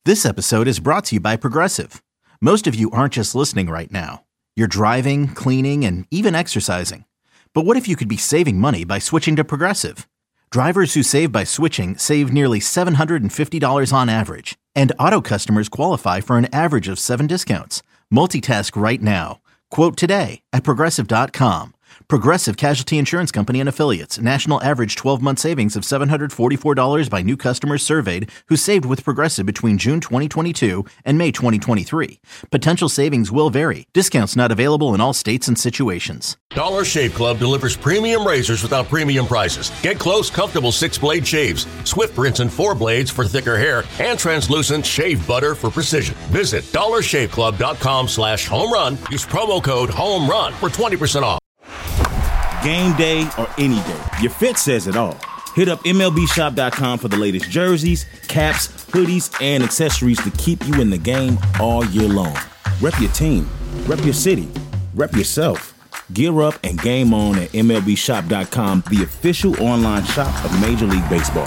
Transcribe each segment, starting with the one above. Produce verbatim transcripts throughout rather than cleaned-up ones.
This episode is brought to you by Progressive. Most of you aren't just listening right now. You're driving, cleaning, and even exercising. But what if you could be saving money by switching to Progressive? Drivers who save by switching save nearly seven hundred fifty dollars on average. And auto customers qualify for an average of seven discounts. Multitask right now. Quote today at Progressive dot com. Progressive Casualty Insurance Company and Affiliates. National average twelve-month savings of seven hundred forty-four dollars by new customers surveyed who saved with Progressive between June twenty twenty-two and May twenty twenty-three. Potential savings will vary. Discounts not available in all states and situations. Dollar Shave Club delivers premium razors without premium prices. Get close, comfortable six-blade shaves, swift rinse and four blades for thicker hair, and translucent shave butter for precision. Visit dollar shave club dot com slash home run. Use promo code HOMERUN for twenty percent off. Game day or any day, your fit says it all. Hit up M L B shop dot com for the latest jerseys, caps, hoodies, and accessories to keep you in the game all year long. Rep your team, rep your city, rep yourself. Gear up and game on at M L B shop dot com, the official online shop of Major League Baseball.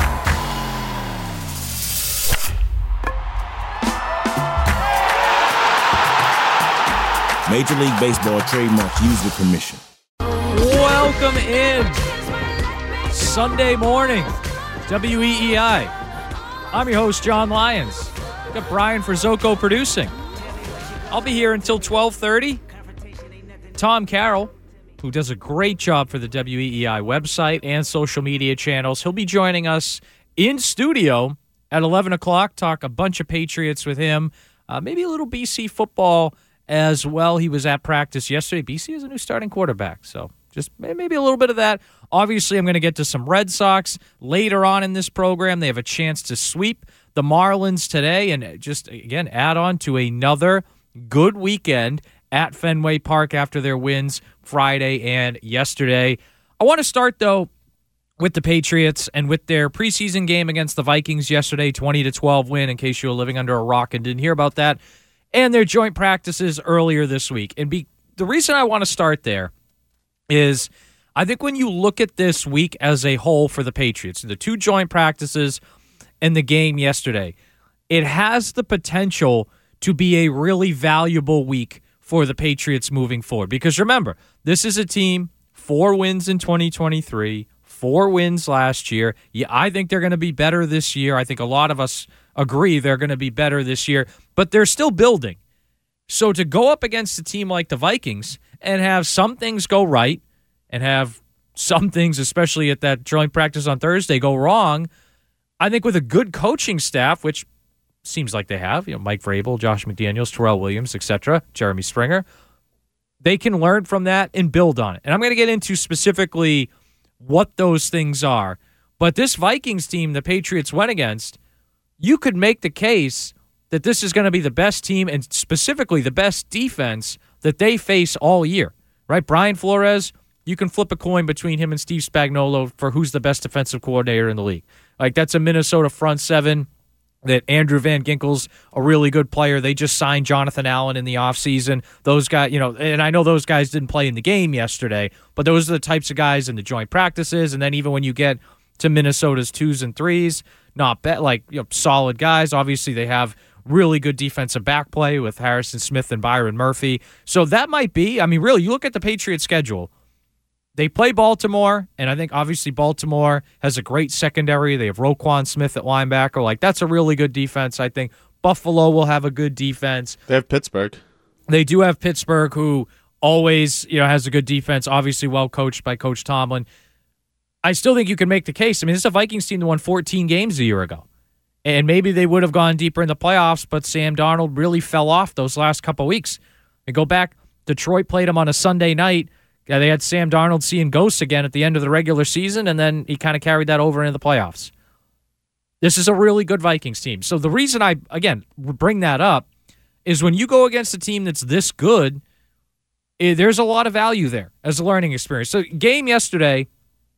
Major League Baseball trademark used with permission. Welcome in. Sunday morning, W E E I. I'm your host, John Lyons. Got Brian Frizzoco producing. I'll be here until twelve thirty. Tom Carroll, who does a great job for the W E E I website and social media channels, he'll be joining us in studio at eleven o'clock, talk a bunch of Patriots with him, uh, maybe a little B C football as well. He was at practice yesterday. B C has a new starting quarterback, so just maybe a little bit of that. Obviously, I'm going to get to some Red Sox later on in this program. They have a chance to sweep the Marlins today and just, again, add on to another good weekend at Fenway Park after their wins Friday and yesterday. I want to start, though, with the Patriots and with their preseason game against the Vikings yesterday, twenty to twelve win, in case you were living under a rock and didn't hear about that, and their joint practices earlier this week. And be, the reason I want to start there is I think when you look at this week as a whole for the Patriots, the two joint practices and the game yesterday, it has the potential to be a really valuable week for the Patriots moving forward. Because remember, this is a team, four wins in twenty twenty-three, four wins last year. Yeah, I think they're going to be better this year. I think a lot of us agree they're going to be better this year, but they're still building. So to go up against a team like the Vikings and have some things go right and have some things, especially at that joint practice on Thursday, go wrong, I think with a good coaching staff, which seems like they have, you know, Mike Vrabel, Josh McDaniels, Terrell Williams, et cetera, Jeremy Springer, they can learn from that and build on it. And I'm going to get into specifically what those things are. But this Vikings team the Patriots went against, you could make the case that this is going to be the best team and specifically the best defense that they face all year, right? Brian Flores, you can flip a coin between him and Steve Spagnuolo for who's the best defensive coordinator in the league. Like, that's a Minnesota front seven that Andrew Van Ginkel's a really good player. They just signed Jonathan Allen in the offseason. Those guys, you know, and I know those guys didn't play in the game yesterday, but those are the types of guys in the joint practices. And then even when you get to Minnesota's twos and threes, not bad, like, you know, solid guys. Obviously, they have really good defensive back play with Harrison Smith and Byron Murphy. So that might be, I mean, really, you look at the Patriots schedule. They play Baltimore, and I think obviously Baltimore has a great secondary. They have Roquan Smith at linebacker. Like, that's a really good defense, I think. Buffalo will have a good defense. They have Pittsburgh. They do have Pittsburgh, who always, you know, has a good defense, obviously well coached by Coach Tomlin. I still think you can make the case. I mean, this is a Vikings team that won fourteen games a year ago. And maybe they would have gone deeper in the playoffs, but Sam Darnold really fell off those last couple weeks. They go back, Detroit played them on a Sunday night. Yeah, they had Sam Darnold seeing ghosts again at the end of the regular season, and then he kind of carried that over into the playoffs. This is a really good Vikings team. So the reason I, again, bring that up is when you go against a team that's this good, eh, there's a lot of value there as a learning experience. So game yesterday,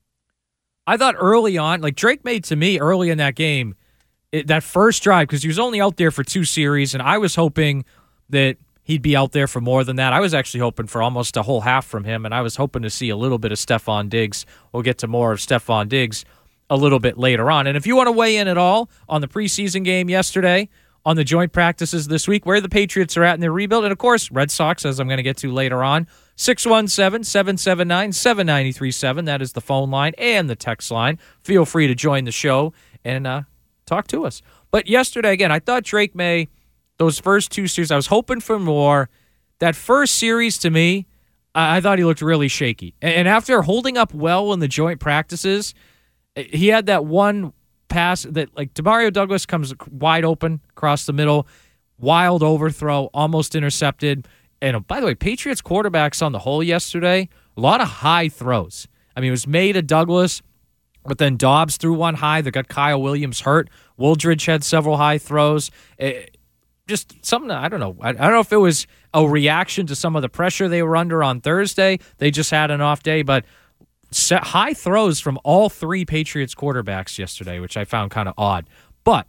I thought early on, like Drake made to me early in that game, it, that first drive, because he was only out there for two series, and I was hoping that he'd be out there for more than that. I was actually hoping for almost a whole half from him, and I was hoping to see a little bit of Stephon Diggs. We'll get to more of Stephon Diggs a little bit later on. And if you want to weigh in at all on the preseason game yesterday on the joint practices this week, where the Patriots are at in their rebuild. And, of course, Red Sox, as I'm going to get to later on. six one seven, seven seven nine, seven nine three seven. That is the phone line and the text line. Feel free to join the show and uh, talk to us. But yesterday, again, I thought Drake May, those first two series, I was hoping for more. That first series, to me, I, I thought he looked really shaky. And, and after holding up well in the joint practices, he had that one pass that, like, Demario Douglas comes wide open across the middle, wild overthrow, almost intercepted. And, by the way, Patriots quarterbacks on the whole yesterday, a lot of high throws. I mean, it was made to Douglas, but then Dobbs threw one high that got Kyle Williams hurt. Wooldridge had several high throws. It, just something, I don't know. I, I don't know if it was a reaction to some of the pressure they were under on Thursday. They just had an off day, but set high throws from all three Patriots quarterbacks yesterday, which I found kind of odd. But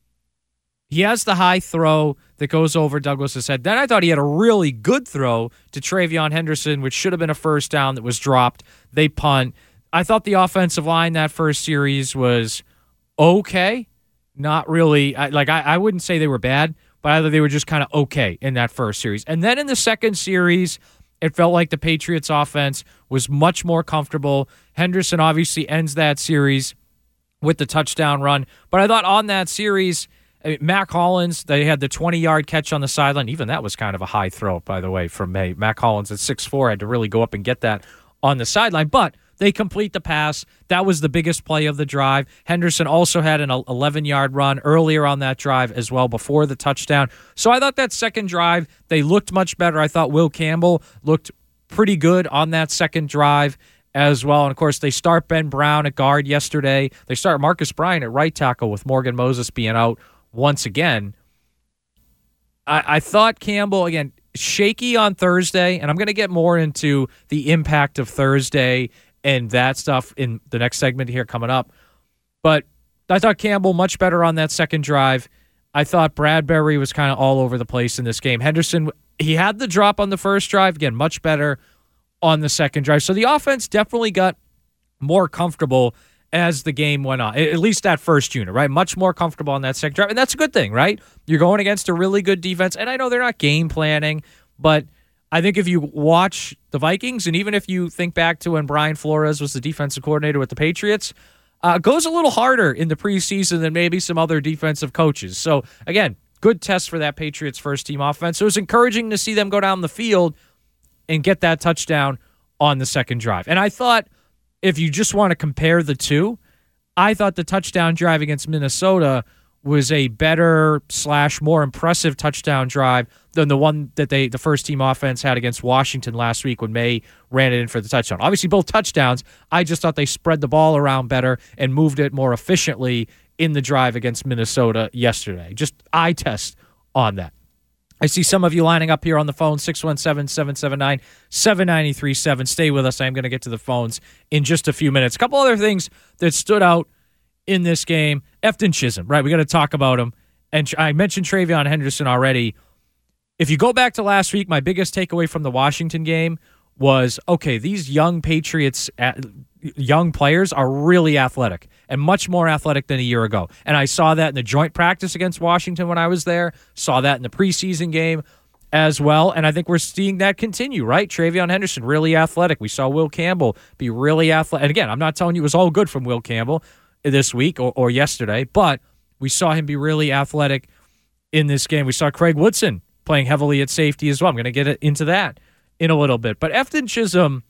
he has the high throw that goes over Douglas's head. Then I thought he had a really good throw to Travion Henderson, which should have been a first down that was dropped. They punt. I thought the offensive line that first series was okay. Not really. I, like I, I wouldn't say they were bad, but either they were just kind of okay in that first series. And then in the second series, it felt like the Patriots offense was much more comfortable. Henderson obviously ends that series with the touchdown run. But I thought on that series, I mean, Mac Hollins, they had the twenty-yard catch on the sideline. Even that was kind of a high throw, by the way, from May. Mac Hollins at six foot four had to really go up and get that on the sideline. But they complete the pass. That was the biggest play of the drive. Henderson also had an eleven-yard run earlier on that drive as well before the touchdown. So I thought that second drive, they looked much better. I thought Will Campbell looked pretty good on that second drive as well. And, of course, they start Ben Brown at guard yesterday. They start Marcus Bryant at right tackle with Morgan Moses being out once again. I, I thought Campbell, again, shaky on Thursday, and I'm going to get more into the impact of Thursday and that stuff in the next segment here coming up. But I thought Campbell much better on that second drive. I thought Bradbury was kind of all over the place in this game. Henderson, he had the drop on the first drive. Again, much better on the second drive. So the offense definitely got more comfortable as the game went on, at least that first unit, right? Much more comfortable on that second drive. And that's a good thing, right? You're going against a really good defense. And I know they're not game planning, but I think if you watch the Vikings, and even if you think back to when Brian Flores was the defensive coordinator with the Patriots, uh, goes a little harder in the preseason than maybe some other defensive coaches. So, again, good test for that Patriots first-team offense. So it was encouraging to see them go down the field and get that touchdown on the second drive. And I thought, if you just want to compare the two, I thought the touchdown drive against Minnesota was a better slash more impressive touchdown drive than the one that they the first team offense had against Washington last week when May ran it in for the touchdown. Obviously, both touchdowns. I just thought they spread the ball around better and moved it more efficiently in the drive against Minnesota yesterday. Just eye test on that. I see some of you lining up here on the phone, six one seven, seven seven nine, seven nine three seven. Stay with us. I'm going to get to the phones in just a few minutes. A couple other things that stood out in this game. Efton Chisholm, right? We got to talk about him. And I mentioned Travion Henderson already. If you go back to last week, my biggest takeaway from the Washington game was, okay, these young Patriots, young players are really athletic and much more athletic than a year ago. And I saw that in the joint practice against Washington when I was there, saw that in the preseason game as well. And I think we're seeing that continue, right? Travion Henderson, really athletic. We saw Will Campbell be really athletic. And again, I'm not telling you it was all good from Will Campbell this week or, or yesterday, but we saw him be really athletic in this game. We saw Craig Woodson playing heavily at safety as well. I'm going to get into that in a little bit. But Efton Chisholm,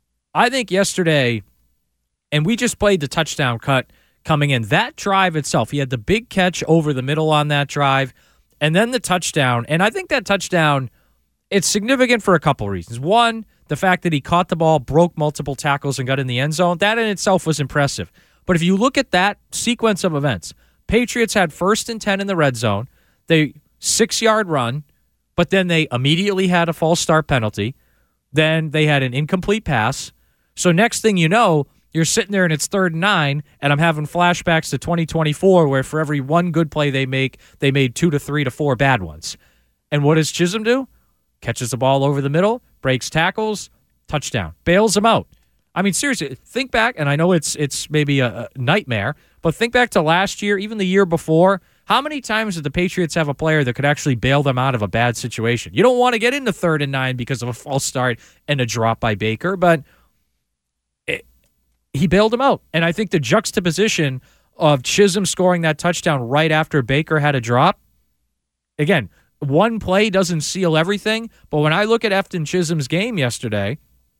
I think yesterday, and we just played the touchdown cut coming in. That drive itself, he had the big catch over the middle on that drive, and then the touchdown. And I think that touchdown, it's significant for a couple reasons. One, the fact that he caught the ball, broke multiple tackles, and got in the end zone. That in itself was impressive. But if you look at that sequence of events, Patriots had first and ten in the red zone. They six-yard run, but then they immediately had a false start penalty. Then they had an incomplete pass. So next thing you know, you're sitting there and it's third and nine, and I'm having flashbacks to twenty twenty-four where for every one good play they make, they made two to three to four bad ones. And what does Chisholm do? Catches the ball over the middle, breaks tackles, touchdown, bails them out. I mean, seriously, think back, and I know it's it's maybe a, a nightmare, but think back to last year, even the year before, How many times did the Patriots have a player that could actually bail them out of a bad situation? You don't want to get into third and nine because of a false start and a drop by Baker, but it, he bailed him out. And I think the juxtaposition of Chisholm scoring that touchdown right after Baker had a drop, again, one play doesn't seal everything, but when I look at Efton Chisholm's game yesterday,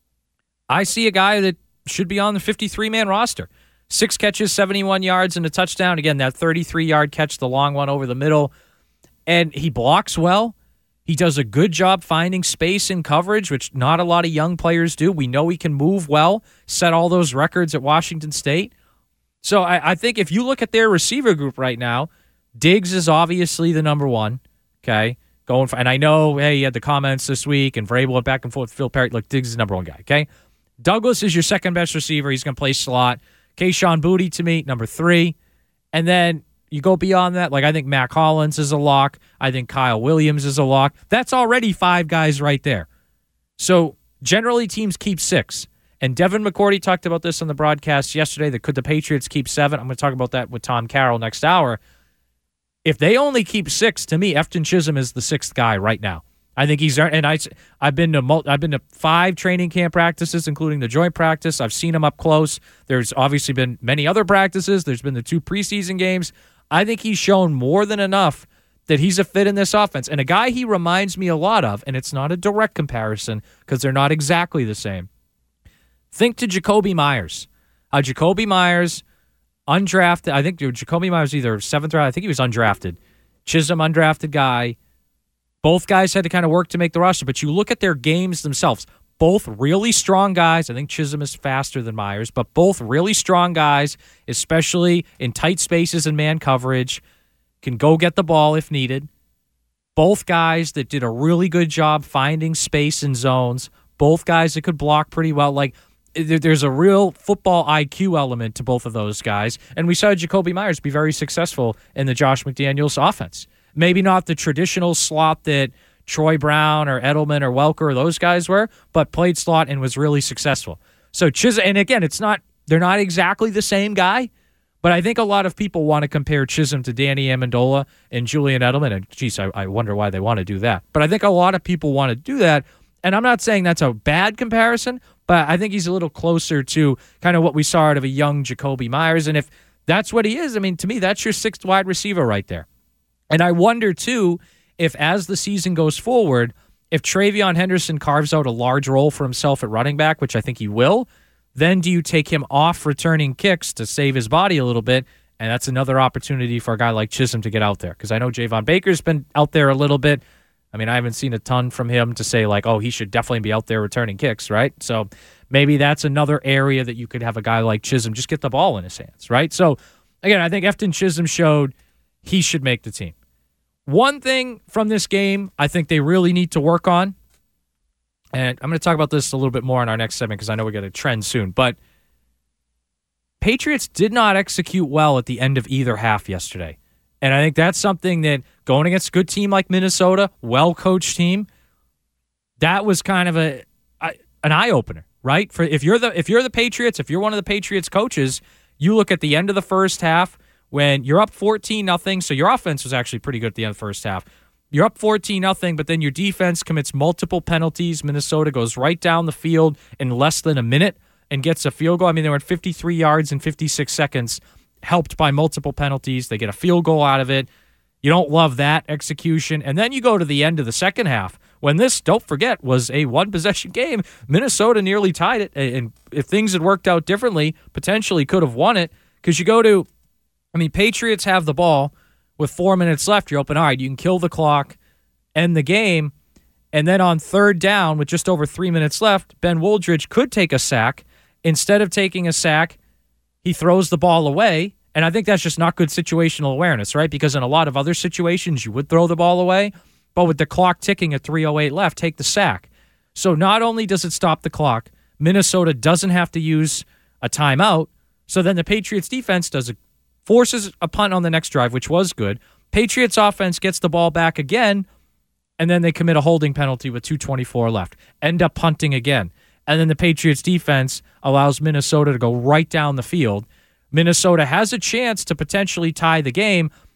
I see a guy that should be on the fifty-three man roster. Six catches, seventy-one yards, and a touchdown. Again, that thirty-three yard catch, the long one over the middle. And he blocks well. He does a good job finding space in coverage, which not a lot of young players do. We know he can move well, set all those records at Washington State. So I, I think if you look at their receiver group right now, Diggs is obviously the number one. Okay, going for, and I know, hey, he had the comments this week, and Vrabel went back and forth with Phil Perry. Look, Diggs is the number one guy. Okay, Douglas is your second best receiver. He's going to play slot. Kayshon Boutte, to me, number three. And then you go beyond that. Like, I think Mac Hollins is a lock. I think Kyle Williams is a lock. That's already five guys right there. So, generally, teams keep six. And Devin McCourty talked about this on the broadcast yesterday, that could the Patriots keep seven? I'm going to talk about that with Tom Carroll next hour. If they only keep six, to me, Efton Chisholm is the sixth guy right now. I think he's and I I've been to I've been to five training camp practices, including the joint practice. I've seen him up close. There's obviously been many other practices. There's been the two preseason games. I think he's shown more than enough that he's a fit in this offense. And a guy he reminds me a lot of, and it's not a direct comparison because they're not exactly the same. Think to Jacoby Myers. Uh, Jacoby Myers, undrafted. I think Jacoby Myers either seventh round. I think he was undrafted. Chisholm, undrafted guy. Both guys had to kind of work to make the roster, but you look at their games themselves. Both really strong guys. I think Chisholm is faster than Myers, but both really strong guys, especially in tight spaces and man coverage, can go get the ball if needed. Both guys that did a really good job finding space in zones. Both guys that could block pretty well. Like, there's a real football I Q element to both of those guys, and we saw Jacoby Myers be very successful in the Josh McDaniels offense. Maybe not the traditional slot that Troy Brown or Edelman or Welker or those guys were, but played slot and was really successful. So Chisholm, and again, it's not they're not exactly the same guy, but I think a lot of people want to compare Chisholm to Danny Amendola and Julian Edelman, and geez, I, I wonder why they want to do that. But I think a lot of people want to do that, and I'm not saying that's a bad comparison, but I think he's a little closer to kind of what we saw out of a young Jacoby Myers, and if that's what he is, I mean, to me, that's your sixth wide receiver right there. And I wonder, too, if as the season goes forward, if Travion Henderson carves out a large role for himself at running back, which I think he will, then do you take him off returning kicks to save his body a little bit? And that's another opportunity for a guy like Chisholm to get out there. Because I know Javon Baker's been out there a little bit. I mean, I haven't seen a ton from him to say, like, oh, he should definitely be out there returning kicks, right? So maybe that's another area that you could have a guy like Chisholm just get the ball in his hands, right? So, again, I think Efton Chisholm showed he should make the team. One thing from this game I think they really need to work on, and I'm going to talk about this a little bit more in our next segment because I know we got a trend soon, but Patriots did not execute well at the end of either half yesterday. And I think that's something that going against a good team like Minnesota, well-coached team, that was kind of a, a an eye-opener, right? For if you're the if you're the Patriots, if you're one of the Patriots coaches, you look at the end of the first half when you're up fourteen nothing, so your offense was actually pretty good at the end of the first half. You're up fourteen nothing, but then your defense commits multiple penalties. Minnesota goes right down the field in less than a minute and gets a field goal. I mean, they were at fifty-three yards in fifty-six seconds, helped by multiple penalties. They get a field goal out of it. You don't love that execution. And then you go to the end of the second half when this, don't forget, was a one-possession game. Minnesota nearly tied it, and if things had worked out differently, potentially could have won it because you go to I mean, Patriots have the ball with four minutes left. You're open. All right, you can kill the clock, end the game, and then on third down with just over three minutes left, Ben Wooldridge could take a sack. Instead of taking a sack, he throws the ball away, and I think that's just not good situational awareness, right? Because in a lot of other situations, you would throw the ball away, but with the clock ticking at three oh eight left, take the sack. So not only does it stop the clock, Minnesota doesn't have to use a timeout, so then the Patriots defense does a forces a punt on the next drive, which was good. Patriots offense gets the ball back again, and then they commit a holding penalty with two twenty-four left. End up punting again. And then the Patriots defense allows Minnesota to go right down the field. Minnesota has a chance to potentially tie the game,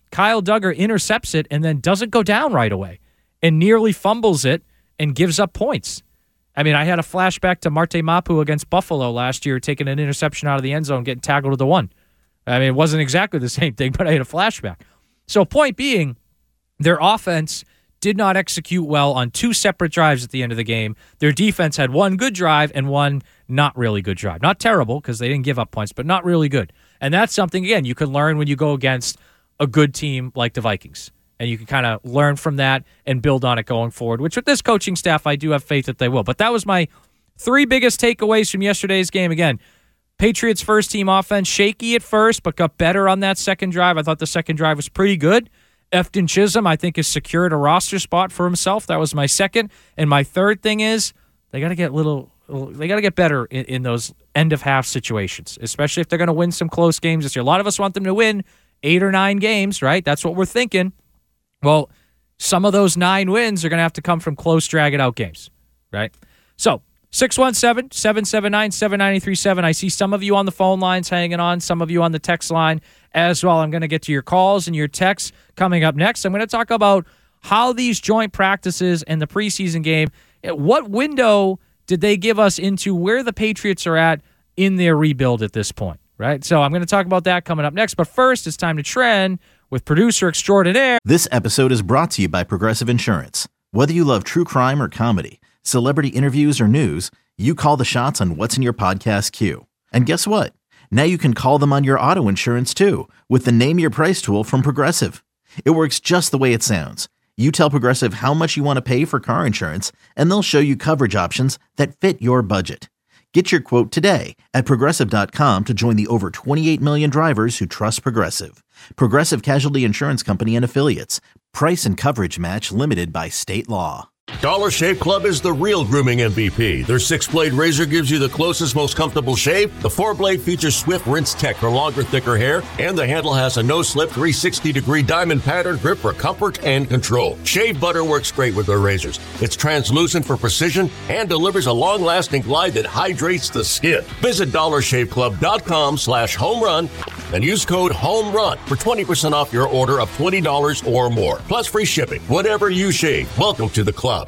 Kyle Duggar intercepts it and then doesn't go down right away and nearly fumbles it and gives up points. I mean, I had a flashback to Marte Mapu against Buffalo last year, taking an interception out of the end zone, getting tackled at the one. I mean, it wasn't exactly the same thing, but I had a flashback. So point being, their offense did not execute well on two separate drives at the end of the game. Their defense had one good drive and one not really good drive. Not terrible, because they didn't give up points, but not really good. And that's something, again, you can learn when you go against a good team like the Vikings. And you can kind of learn from that and build on it going forward, which with this coaching staff, I do have faith that they will. But that was my three biggest takeaways from yesterday's game. Again, Patriots' first-team offense, shaky at first, but got better on that second drive. I thought the second drive was pretty good. Efton Chisholm, I think, has secured a roster spot for himself. That was my second. And my third thing is they got to get little, they got to get better in, in those end-of-half situations, especially if they're going to win some close games this year. A lot of us want them to win eight or nine games, right? That's what we're thinking. Well, some of those nine wins are going to have to come from close, drag-it-out games, right? So, six one seven, seven seven nine, seven nine three seven. I see some of you on the phone lines hanging on, some of you on the text line as well. I'm going to get to your calls and your texts coming up next. I'm going to talk about how these joint practices and the preseason game, what window did they give us into where the Patriots are at in their rebuild at this point, right? So I'm going to talk about that coming up next. But first, it's time to trend with producer extraordinaire. This episode is brought to you by Progressive Insurance. Whether you love true crime or comedy, celebrity interviews or news, you call the shots on what's in your podcast queue. And guess what? Now you can call them on your auto insurance too with the Name Your Price tool from Progressive. It works just the way it sounds. You tell Progressive how much you want to pay for car insurance, and they'll show you coverage options that fit your budget. Get your quote today at Progressive dot com to join the over twenty-eight million drivers who trust Progressive. Progressive Casualty Insurance Company and Affiliates. Price and coverage match limited by state law. Dollar Shave Club is the real grooming M V P. Their six-blade razor gives you the closest, most comfortable shave. The four-blade features Swift Rinse Tech for longer, thicker hair. And the handle has a no-slip three hundred sixty degree diamond pattern grip for comfort and control. Shave butter works great with their razors. It's translucent for precision and delivers a long-lasting glide that hydrates the skin. Visit dollar shave club dot com slash home run and use code HOMERUN for twenty percent off your order of twenty dollars or more. Plus free shipping. Whatever you shave, welcome to the club.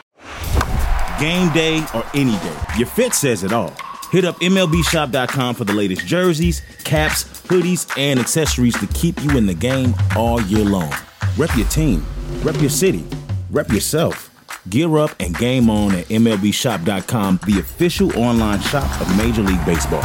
Game day or any day, your fit says it all. Hit up M L B shop dot com for the latest jerseys, caps, hoodies, and accessories to keep you in the game all year long. Rep your team, rep your city, rep yourself. Gear up and game on at M L B shop dot com, the official online shop of Major League Baseball.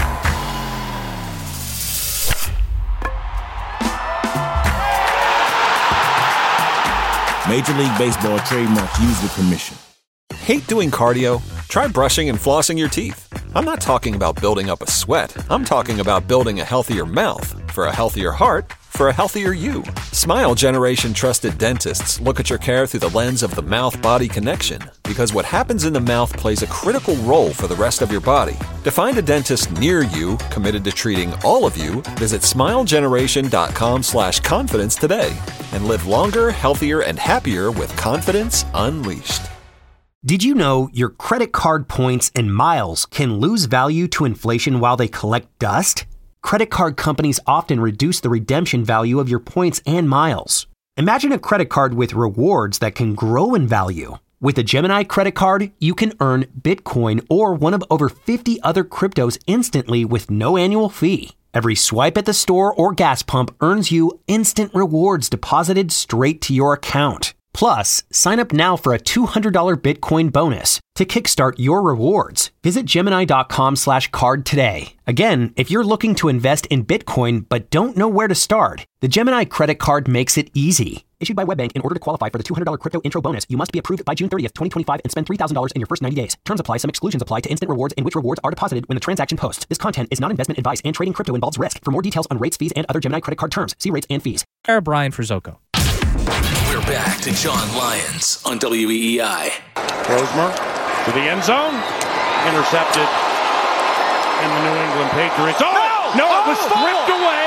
Major League Baseball trademark used with permission. Hate doing cardio? Try brushing and flossing your teeth. I'm not talking about building up a sweat. I'm talking about building a healthier mouth. For a healthier heart, for a healthier you. Smile Generation trusted dentists look at your care through the lens of the mouth-body connection, because what happens in the mouth plays a critical role for the rest of your body. To find a dentist near you committed to treating all of you, visit smile generation dot com slash confidence today and live longer, healthier, and happier with confidence unleashed. Did you know your credit card points and miles can lose value to inflation while they collect dust? Credit card companies often reduce the redemption value of your points and miles. Imagine a credit card with rewards that can grow in value. With a Gemini credit card, you can earn Bitcoin or one of over fifty other cryptos instantly with no annual fee. Every swipe at the store or gas pump earns you instant rewards deposited straight to your account. Plus, sign up now for a two hundred dollars Bitcoin bonus to kickstart your rewards. Visit Gemini dot com slash card today. Again, if you're looking to invest in Bitcoin but don't know where to start, the Gemini credit card makes it easy. Issued by WebBank, in order to qualify for the two hundred dollars crypto intro bonus, you must be approved by June thirtieth, twenty twenty-five and spend three thousand dollars in your first ninety days. Terms apply. Some exclusions apply to instant rewards in which rewards are deposited when the transaction posts. This content is not investment advice and trading crypto involves risk. For more details on rates, fees, and other Gemini credit card terms, see rates and fees. Brian Frizzoco. We're back to John Lyons on W E E I. Rosemar to the end zone. Intercepted. And the New England Patriots. Oh! No, no oh, it was stripped ball. away.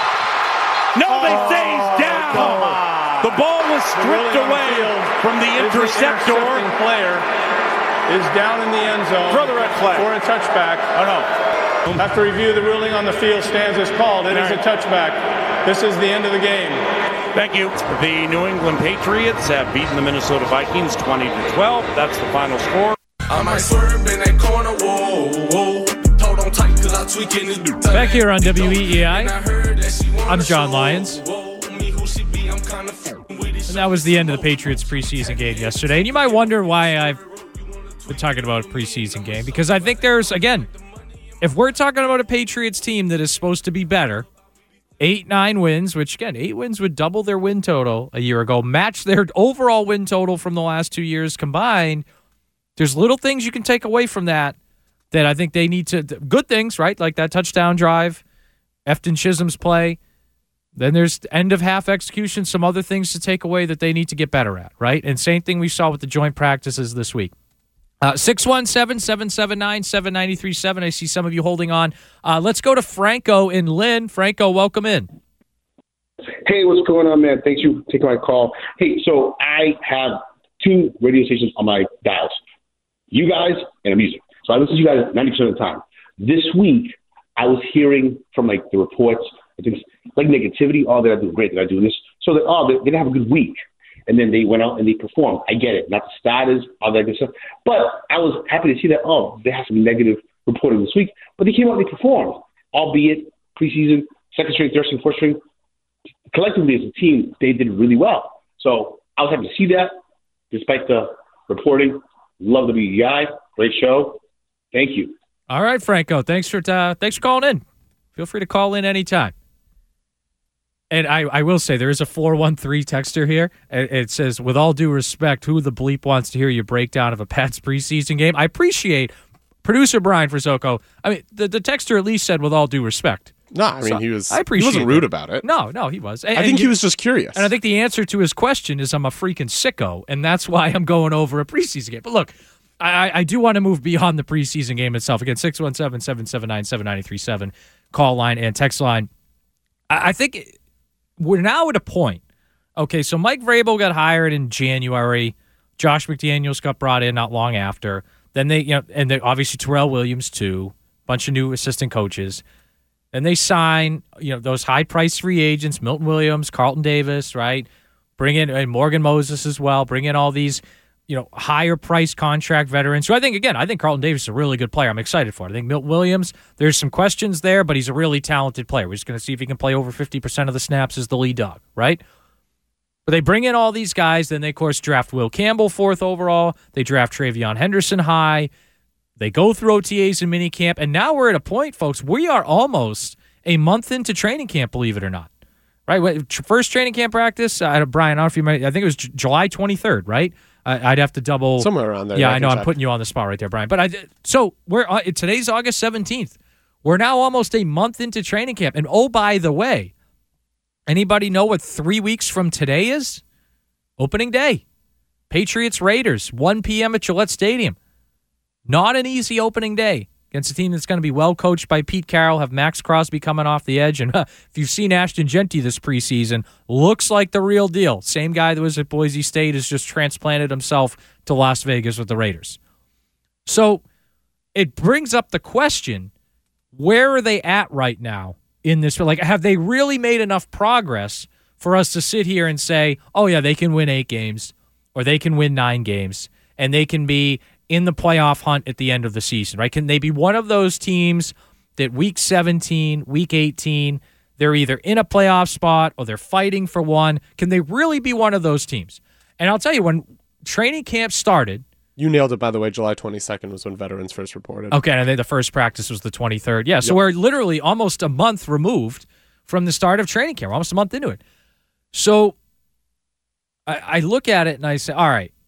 No, they oh, say he's down. Come on. The ball was stripped really away from the interceptor. The player is down in the end zone. Throw the red flag. For a touchback. Oh, no. After review, the ruling on the field stands as called. It is a touchback. This is the end of the game. Thank you. The New England Patriots have beaten the Minnesota Vikings twenty to twelve. That's the final score. I might swerve in that corner, whoa, whoa. Hold on tight, cause I tweak in this dude. Back here on W E E I, I'm John Lyons. And that was the end of the Patriots preseason game yesterday. And you might wonder why I've been talking about a preseason game, because I think there's, again, if we're talking about a Patriots team that is supposed to be better, eight, nine wins, which, again, eight wins would double their win total a year ago, match their overall win total from the last two years combined, there's little things you can take away from that that I think they need to – good things, right, like that touchdown drive, Efton Chisholm's play. Then there's end-of-half execution, some other things to take away that they need to get better at, right? And same thing we saw with the joint practices this week. Uh, six one seven, seven seven nine, seven nine three seven. I see some of you holding on. Uh, let's go to Franco in Lynn. Franco, welcome in. Hey, what's going on, man? Thanks for taking my call. Hey, so I have two radio stations on my dials, you guys and music. So I listen to you guys ninety percent of the time. This week, I was hearing from, like, the reports, I think, like, negativity. Oh, they're doing great. They're doing this. So, that, oh, they're going to have a good week. And then they went out and they performed. I get it. Not the starters, all that good stuff. But I was happy to see that, oh, there has some negative reporting this week. But they came out and they performed, albeit preseason, second string, third string, fourth string. Collectively as a team, they did really well. So I was happy to see that, despite the reporting. Love the W E I. Great show. Thank you. All right, Franco. Thanks for uh, thanks for calling in. Feel free to call in anytime. And I, I will say, there is a four one three texter here. It says, with all due respect, who the bleep wants to hear your breakdown of a Pats preseason game? I appreciate producer Brian Frisocco. I mean, the, the texter at least said, with all due respect. No, I mean, so, he was. I appreciate he wasn't rude it. about it. No, no, he was. And, I think and he, he was just curious. And I think the answer to his question is I'm a freaking sicko, and that's why I'm going over a preseason game. But look, I, I do want to move beyond the preseason game itself. Again, six one seven, seven seven nine, seven nine three seven, call line and text line. I, I think we're now at a point. Okay, so Mike Vrabel got hired in January. Josh McDaniels got brought in not long after. Then they, you know, and they, obviously Terrell Williams too. Bunch of new assistant coaches. And they sign, you know, those high-priced free agents, Milton Williams, Carlton Davis, right? Bring in and Morgan Moses as well. Bring in all these, you know, higher-priced contract veterans. So I think, again, I think Carlton Davis is a really good player. I'm excited for it. I think Milton Williams, there's some questions there, but he's a really talented player. We're just going to see if he can play over fifty percent of the snaps as the lead dog, right? But they bring in all these guys. Then they, of course, draft Will Campbell fourth overall. They draft Travion Henderson high. They go through O T As and minicamp, and now we're at a point, folks, we are almost a month into training camp, believe it or not. Right? First training camp practice, uh, Brian, I don't know if you might, I think it was J- July twenty-third, right? Uh, I'd have to double. Somewhere around there. Yeah, I, I know. check. I'm putting you on the spot right there, Brian. But I, so we're uh, today's August seventeenth. We're now almost a month into training camp. And oh, by the way, anybody know what three weeks from today is? Opening day. Patriots Raiders, one p.m. at Gillette Stadium. Not an easy opening day against a team that's going to be well coached by Pete Carroll, have Max Crosby coming off the edge. And uh, if you've seen Ashton Genty this preseason, looks like the real deal. Same guy that was at Boise State has just transplanted himself to Las Vegas with the Raiders. So it brings up the question, where are they at right now in this? Like, have they really made enough progress for us to sit here and say, oh, yeah, they can win eight games or they can win nine games and they can be in the playoff hunt at the end of the season, right? Can they be one of those teams that week seventeen, week eighteen, they're either in a playoff spot or they're fighting for one? Can they really be one of those teams? And I'll tell you, when training camp started... You nailed it, by the way. July twenty-second was when veterans first reported. Okay, and I think the first practice was the twenty-third. Yeah, so yep. We're literally almost a month removed from the start of training camp. We're almost a month into it. So I, I look at it and I say, all right,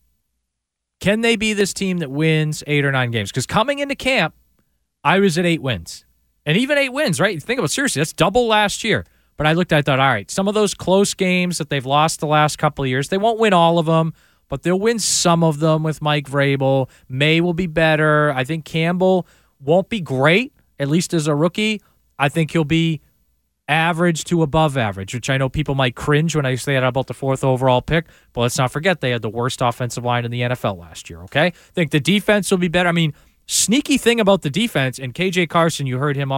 can they be this team that wins eight or nine games? Because coming into camp, I was at eight wins. And even eight wins, right? Think about it, seriously, that's double last year. But I looked at it, I thought, all right, some of those close games that they've lost the last couple of years, they won't win all of them, but they'll win some of them with Mike Vrabel. May will be better. I think Campbell won't be great, at least as a rookie. I think he'll be average to above average, which I know people might cringe when I say that about the fourth overall pick, but let's not forget they had the worst offensive line in the N F L last year, okay? I think the defense will be better. I mean, sneaky thing about the defense, and K J Carson, you heard him on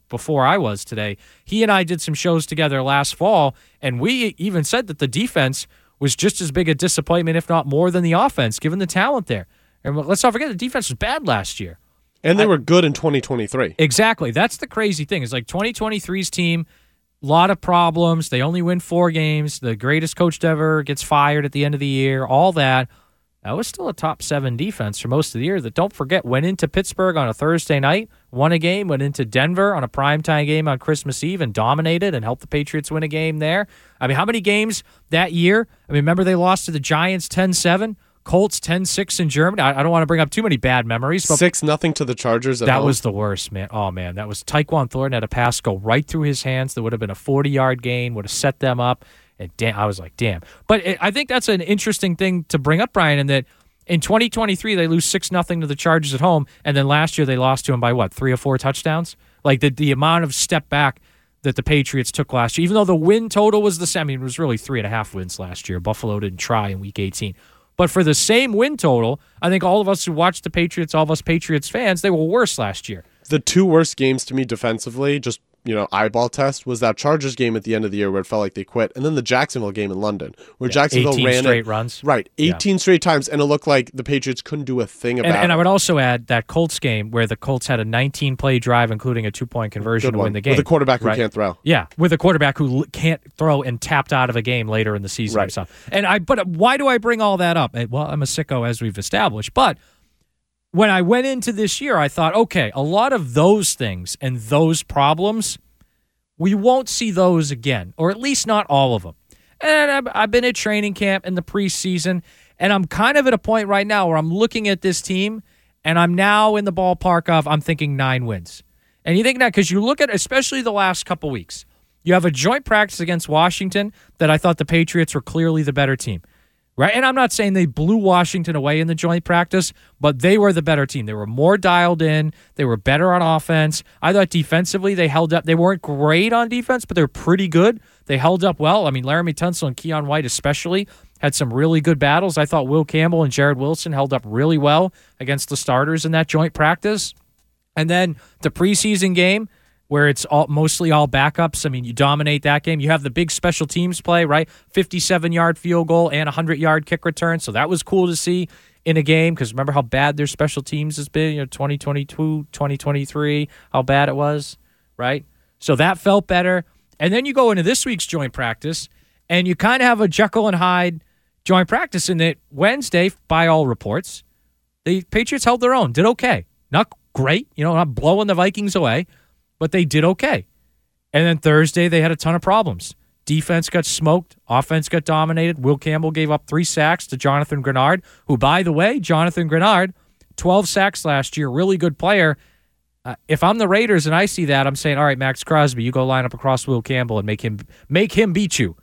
before I was today. He and I did some shows together last fall, and we even said that the defense was just as big a disappointment, if not more, than the offense, given the talent there. And let's not forget, the defense was bad last year. And they I, were good in twenty twenty-three. Exactly. That's the crazy thing. It's like twenty twenty-three's team, a lot of problems. They only win four games. The greatest coach ever gets fired at the end of the year, all that. That was still a top seven defense for most of the year that, don't forget, went into Pittsburgh on a Thursday night, won a game, went into Denver on a primetime game on Christmas Eve and dominated and helped the Patriots win a game there. I mean, how many games that year? I mean, remember they lost to the Giants ten seven? Colts ten six in Germany. I, I don't want to bring up too many bad memories. But six nothing to the Chargers at That home. was the worst, man. Oh, man. That was Tyquan Thornton had a pass go right through his hands. That would have been a forty-yard gain, would have set them up. And damn, I was like, damn. But it, I think that's an interesting thing to bring up, Brian, in that in twenty twenty-three, they lose six nothing to the Chargers at home, and then last year they lost to them by, what, three or four touchdowns? Like, the, the amount of step back that the Patriots took last year, even though the win total was the same. I mean, it was really three and a half wins last year. Buffalo didn't try in Week eighteen. But for the same win total, I think all of us who watched the Patriots, all of us Patriots fans, they were worse last year. The two worst games to me defensively, just, you know, eyeball test, was that Chargers game at the end of the year where it felt like they quit, and then the Jacksonville game in London where yeah, Jacksonville eighteen ran straight it, runs. Right, eighteen yeah. straight times, and it looked like the Patriots couldn't do a thing about and, it. And I would also add that Colts game where the Colts had a nineteen-play drive, including a two-point conversion to win the game. With a quarterback right? who can't throw. Yeah, with a quarterback who can't throw and tapped out of a game later in the season. Right. Or and I, but why do I bring all that up? Well, I'm a sicko, as we've established, but when I went into this year, I thought, okay, a lot of those things and those problems, we won't see those again, or at least not all of them. And I've, I've been at training camp in the preseason, and I'm kind of at a point right now where I'm looking at this team, and I'm now in the ballpark of, I'm thinking nine wins. And you think that because you look at, especially the last couple weeks, you have a joint practice against Washington that I thought the Patriots were clearly the better team. Right, and I'm not saying they blew Washington away in the joint practice, but they were the better team. They were more dialed in. They were better on offense. I thought defensively they held up. They weren't great on defense, but they were pretty good. They held up well. I mean, Laramie Tunsil and Keon White especially had some really good battles. I thought Will Campbell and Jared Wilson held up really well against the starters in that joint practice. And then the preseason game, where it's all mostly all backups. I mean, you dominate that game. You have the big special teams play, right? fifty-seven-yard field goal and a hundred-yard kick return. So that was cool to see in a game because remember how bad their special teams has been, you know, twenty twenty-two, twenty twenty-three, how bad it was, right? So that felt better. And then you go into this week's joint practice, and you kind of have a Jekyll and Hyde joint practice in that Wednesday, by all reports, the Patriots held their own, did okay. Not great, you know, not blowing the Vikings away, but they did okay. And then Thursday, they had a ton of problems. Defense got smoked. Offense got dominated. Will Campbell gave up three sacks to Jonathan Grenard, who, by the way, Jonathan Grenard, twelve sacks last year, really good player. Uh, if I'm the Raiders and I see that, I'm saying, all right, Max Crosby, you go line up across Will Campbell and make him make him beat you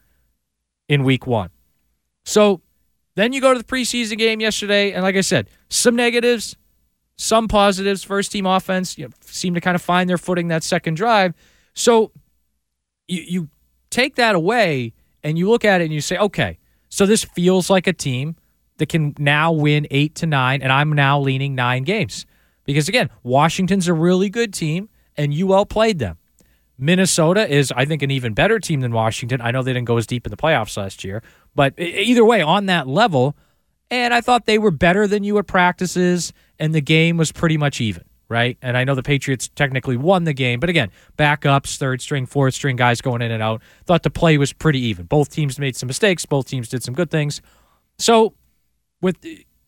in week one. So then you go to the preseason game yesterday, and like I said, some negatives, some positives. First team offense, you know, seemed to kind of find their footing that second drive. So you you take that away and you look at it and you say, okay, so this feels like a team that can now win eight to nine, and I'm now leaning nine games. Because again, Washington's a really good team, and you outplayed them. Minnesota is, I think, an even better team than Washington. I know they didn't go as deep in the playoffs last year, but either way, on that level, and I thought they were better than you at practices, and the game was pretty much even, right? And I know the Patriots technically won the game, but again, backups, third string, fourth string guys going in and out. Thought the play was pretty even. Both teams made some mistakes. Both teams did some good things. So with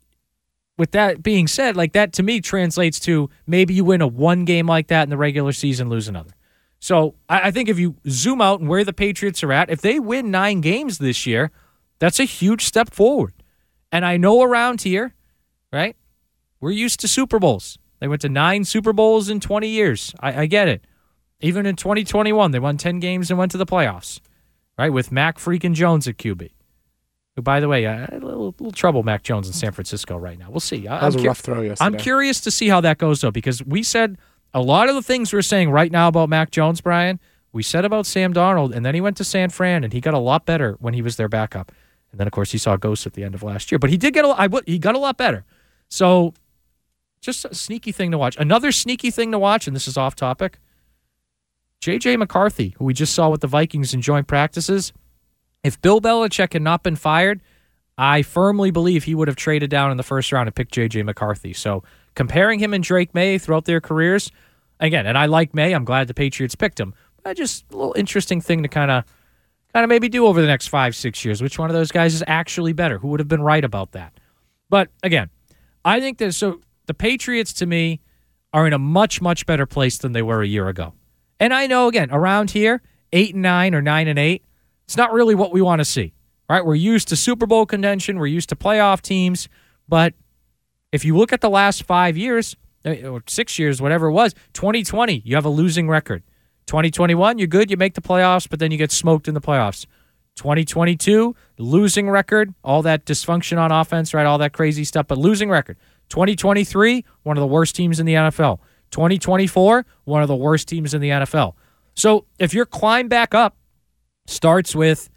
with that being said, like that to me translates to maybe you win a one game like that in the regular season, lose another. So I, I think if you zoom out and where the Patriots are at, if they win nine games this year, that's a huge step forward. And I know around here, right, we're used to Super Bowls. They went to nine Super Bowls in twenty years. I, I get it. Even in twenty twenty-one, they won ten games and went to the playoffs, right, with Mac freaking Jones at Q B. Who, by the way, uh, a little, little trouble, Mac Jones in San Francisco right now. We'll see. I, that was I'm a cu- rough throw yesterday. I'm curious to see how that goes, though, because we said a lot of the things we're saying right now about Mac Jones, Brian, we said about Sam Darnold, and then he went to San Fran, and he got a lot better when he was their backup. And then, of course, he saw ghosts at the end of last year. But he did get a, I, he got a lot better. So just a sneaky thing to watch. Another sneaky thing to watch, and this is off topic, J J McCarthy, who we just saw with the Vikings in joint practices, if Bill Belichick had not been fired, I firmly believe he would have traded down in the first round and picked J J McCarthy. So comparing him and Drake May throughout their careers, again, and I like May. I'm glad the Patriots picked him. But just a little interesting thing to kind of kind of maybe do over the next five, six years. Which one of those guys is actually better? Who would have been right about that? But again, I think that so the Patriots, to me, are in a much, much better place than they were a year ago. And I know, again, around here, eight and nine or nine and eight, it's not really what we want to see. Right? We're used to Super Bowl contention. We're used to playoff teams. But if you look at the last five years, or six years, whatever it was, twenty twenty, you have a losing record. twenty twenty-one, you're good. You make the playoffs, but then you get smoked in the playoffs. twenty twenty-two, losing record, all that dysfunction on offense, right? All that crazy stuff, but losing record. twenty twenty-three, one of the worst teams in the N F L. twenty twenty-four, one of the worst teams in the N F L. So if your climb back up starts with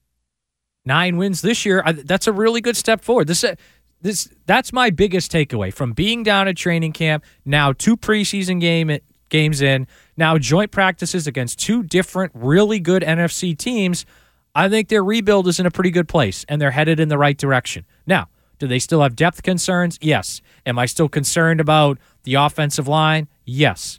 nine wins this year, that's a really good step forward. This, this, that's my biggest takeaway from being down at training camp, now two preseason game games in, now joint practices against two different really good N F C teams. I think their rebuild is in a pretty good place, and they're headed in the right direction. Now, do they still have depth concerns? Yes. Am I still concerned about the offensive line? Yes.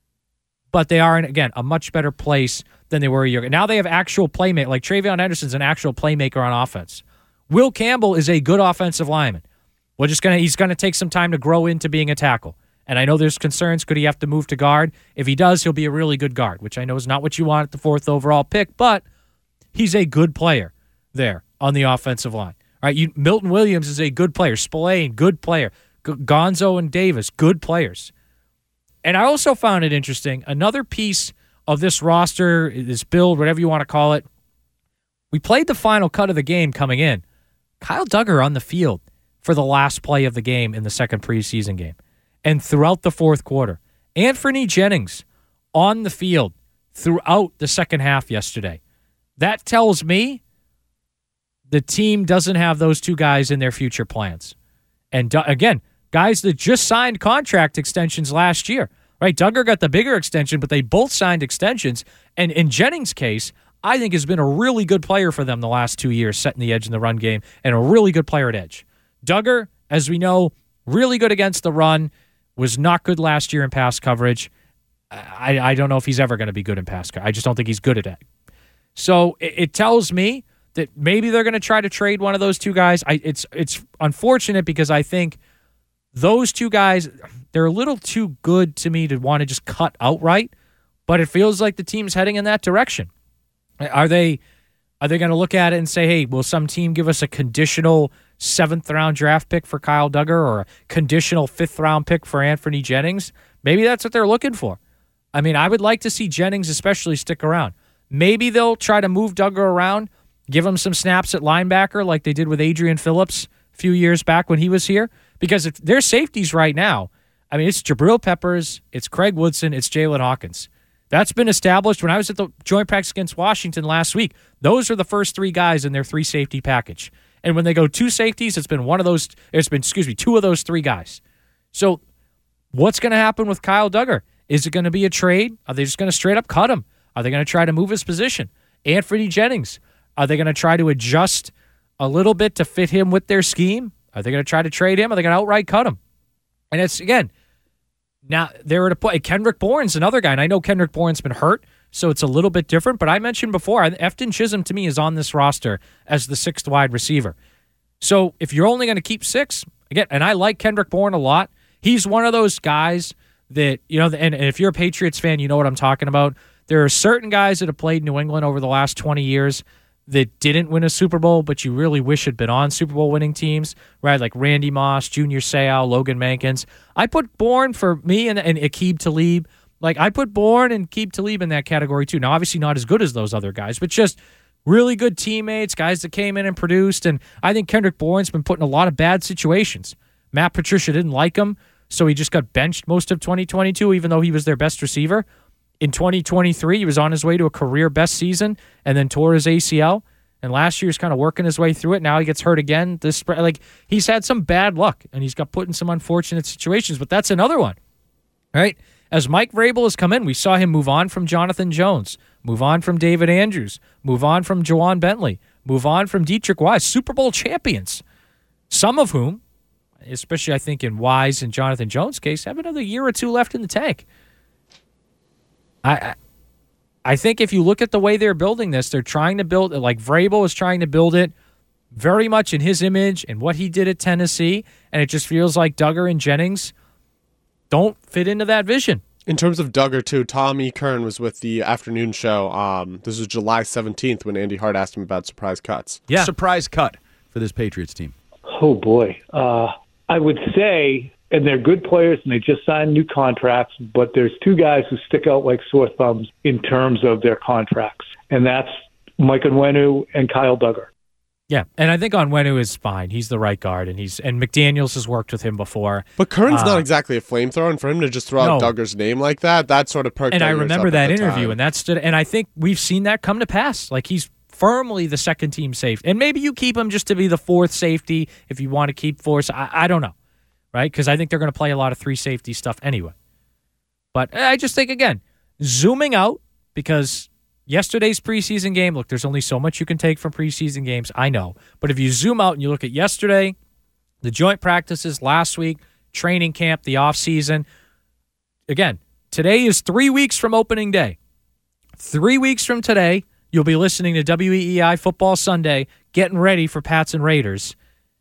But they are in, again, a much better place than they were a year ago. Now they have actual playmaker, like Travion Henderson's an actual playmaker on offense. Will Campbell is a good offensive lineman. We're just gonna he's gonna take some time to grow into being a tackle. And I know there's concerns. Could he have to move to guard? If he does, he'll be a really good guard, which I know is not what you want at the fourth overall pick, but he's a good player there on the offensive line. All right, you, Milton Williams is a good player. Spillane, good player. G- Gonzo and Davis, good players. And I also found it interesting, another piece of this roster, this build, whatever you want to call it, we played the final cut of the game coming in. Kyle Duggar on the field for the last play of the game in the second preseason game. And throughout the fourth quarter. Anfernee Jennings on the field throughout the second half yesterday. That tells me the team doesn't have those two guys in their future plans. And again, guys that just signed contract extensions last year, right? Duggar got the bigger extension, but they both signed extensions. And in Jennings' case, I think has been a really good player for them the last two years, setting the edge in the run game, and a really good player at edge. Duggar, as we know, really good against the run, was not good last year in pass coverage. I, I don't know if he's ever going to be good in pass coverage. I just don't think he's good at it. So it, it tells me that maybe they're going to try to trade one of those two guys. I, it's it's unfortunate because I think those two guys, they're a little too good to me to want to just cut outright, but it feels like the team's heading in that direction. Are they are they going to look at it and say, hey, will some team give us a conditional seventh round draft pick for Kyle Duggar or a conditional fifth round pick for Anfernee Jennings? Maybe that's what they're looking for. I mean, I would like to see Jennings especially stick around. Maybe they'll try to move Duggar around, give him some snaps at linebacker like they did with Adrian Phillips a few years back when he was here. Because if their safeties right now, I mean, it's Jabril Peppers, it's Craig Woodson, it's Jalen Hawkins. That's been established. When I was at the joint practice against Washington last week, those are the first three guys in their three safety package. And when they go two safeties, it's been one of those, it's been, excuse me, two of those three guys. So what's going to happen with Kyle Duggar? Is it going to be a trade? Are they just going to straight up cut him? Are they going to try to move his position? Anfernee Jennings, are they going to try to adjust a little bit to fit him with their scheme? Are they going to try to trade him? Are they going to outright cut him? And it's, again, now they're at a point. Kendrick Bourne's another guy, and I know Kendrick Bourne's been hurt, so it's a little bit different. But I mentioned before, Efton Chisholm to me is on this roster as the sixth wide receiver. So if you're only going to keep six, again, and I like Kendrick Bourne a lot, he's one of those guys that, you know, and, and if you're a Patriots fan, you know what I'm talking about. There are certain guys that have played New England over the last twenty years that didn't win a Super Bowl, but you really wish had been on Super Bowl winning teams, right? Like Randy Moss, Junior Seau, Logan Mankins. I put Bourne for me and, and Aqib Talib. Like, I put Bourne and Aqib Talib in that category too. Now, obviously not as good as those other guys, but just really good teammates, guys that came in and produced. And I think Kendrick Bourne's been put in a lot of bad situations. Matt Patricia didn't like him, so he just got benched most of twenty twenty-two, even though he was their best receiver. In twenty twenty-three, he was on his way to a career best season and then tore his A C L. And last year, he's kind of working his way through it. Now he gets hurt again. This like he's had some bad luck, and he's got put in some unfortunate situations. But that's another one, right? as Mike Vrabel has come in, we saw him move on from Jonathan Jones, move on from David Andrews, move on from Jawan Bentley, move on from Dietrich Wise, Super Bowl champions, some of whom, especially I think in Wise and Jonathan Jones' case, have another year or two left in the tank. I I think if you look at the way they're building this, they're trying to build it like Vrabel is trying to build it very much in his image and what he did at Tennessee, and it just feels like Duggar and Jennings don't fit into that vision. In terms of Duggar, too, Tommy Kern was with the afternoon show. Um, this was July seventeenth when Andy Hart asked him about surprise cuts. Yeah. Surprise cut for this Patriots team. Oh, boy. Uh, I would say, and they're good players, and they just signed new contracts, but there's two guys who stick out like sore thumbs in terms of their contracts, and that's Mike Onwenu and Kyle Duggar. Yeah, and I think Onwenu is fine. He's the right guard, and he's and McDaniels has worked with him before. But Kern's uh, not exactly a flamethrower, and for him to just throw out no. Duggar's name like that, that sort of perked. And I remember that interview, time. and that stood. And I think we've seen that come to pass. Like he's firmly the second team safety, and maybe you keep him just to be the fourth safety if you want to keep force. I, I don't know, right? Because I think they're going to play a lot of three safety stuff anyway. But I just think again, zooming out because. Yesterday's preseason game, look, there's only so much you can take from preseason games, I know. But if you zoom out and you look at yesterday, the joint practices last week, training camp, the offseason, again, today is three weeks from opening day. Three weeks from today, you'll be listening to W E E I Football Sunday, getting ready for Pats and Raiders.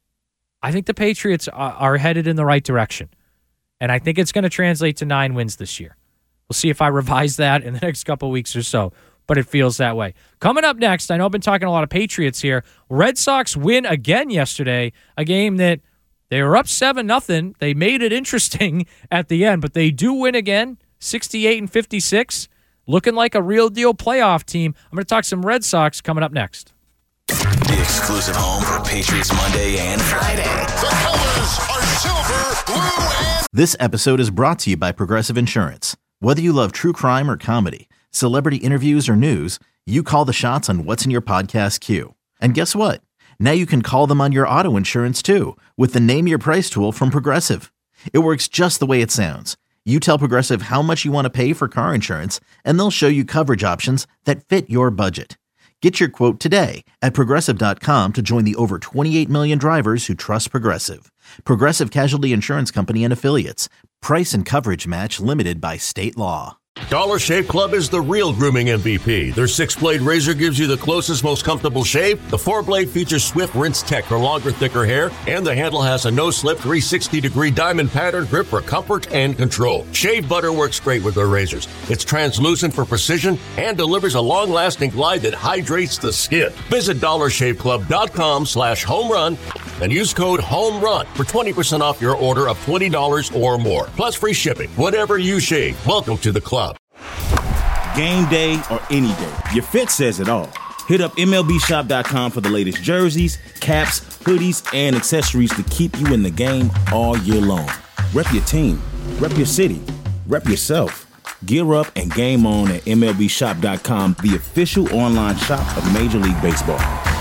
I think the Patriots are, are headed in the right direction. And I think it's going to translate to nine wins this year. We'll see if I revise that in the next couple of weeks or so. But it feels that way. Coming up next, I know I've been talking a lot of Patriots here. Red Sox win again yesterday, a game that they were up seven nothing. They made it interesting at the end, but they do win again, sixty-eight and fifty-six, looking like a real deal playoff team. I'm going to talk some Red Sox coming up next. The exclusive home for Patriots Monday and Friday. The colors are silver, blue, and... This episode is brought to you by Progressive Insurance. Whether you love true crime or comedy, celebrity interviews or news, you call the shots on what's in your podcast queue. And guess what? Now you can call them on your auto insurance too with the Name Your Price tool from Progressive. It works just the way it sounds. You tell Progressive how much you want to pay for car insurance, and they'll show you coverage options that fit your budget. Get your quote today at Progressive dot com to join the over twenty-eight million drivers who trust Progressive. Progressive Casualty Insurance Company and Affiliates. Price and coverage match limited by state law. Dollar Shave Club is the real grooming M V P. Their six-blade razor gives you the closest, most comfortable shave. The four-blade features Swift Rinse Tech for longer, thicker hair. And the handle has a no-slip three sixty degree diamond pattern grip for comfort and control. Shave butter works great with their razors. It's translucent for precision and delivers a long-lasting glide that hydrates the skin. Visit dollar shave club dot com slash home run and use code HOMERUN for twenty percent off your order of twenty dollars or more. Plus free shipping. Whatever you shave, welcome to the club. Game day or any day, your fit says it all. Hit up M L B shop dot com for the latest jerseys, caps, hoodies, and accessories to keep you in the game all year long. Rep your team, rep your city, rep yourself. Gear up and game on at M L B shop dot com, the official online shop of Major League Baseball.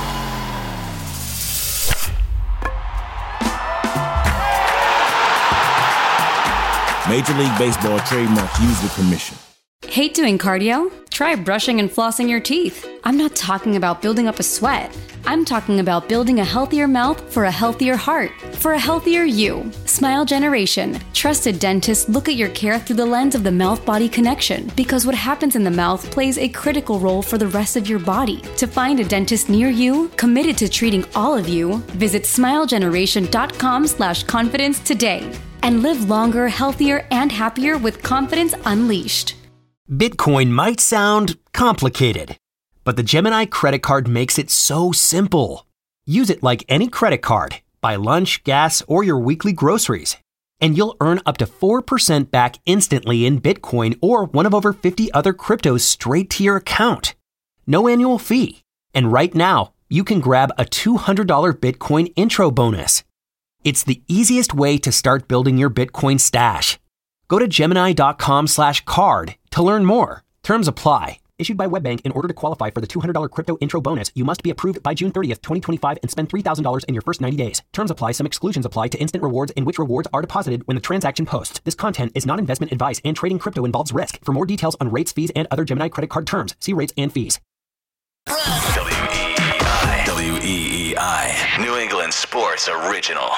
Major League Baseball trademark used with permission. Hate doing cardio? Try brushing and flossing your teeth. I'm not talking about building up a sweat. I'm talking about building a healthier mouth for a healthier heart, for a healthier you. Smile Generation. Trusted dentists look at your care through the lens of the mouth-body connection because what happens in the mouth plays a critical role for the rest of your body. To find a dentist near you, committed to treating all of you, visit smile generation dot com slash confidence today and live longer, healthier, and happier with confidence unleashed. Bitcoin might sound complicated, but the Gemini credit card makes it so simple. Use it like any credit card. Buy lunch, gas, or your weekly groceries, and you'll earn up to four percent back instantly in Bitcoin or one of over fifty other cryptos straight to your account. No annual fee. And right now, you can grab a two hundred dollars Bitcoin intro bonus. It's the easiest way to start building your Bitcoin stash. Go to Gemini dot com slash card to learn more. Terms apply. Issued by WebBank. In order to qualify for the two hundred dollars crypto intro bonus, you must be approved by June thirtieth, twenty twenty-five and spend three thousand dollars in your first ninety days. Terms apply. Some exclusions apply to instant rewards in which rewards are deposited when the transaction posts. This content is not investment advice and trading crypto involves risk. For more details on rates, fees, and other Gemini credit card terms, see rates and fees. W E E I. W E E I. New England Sports Original.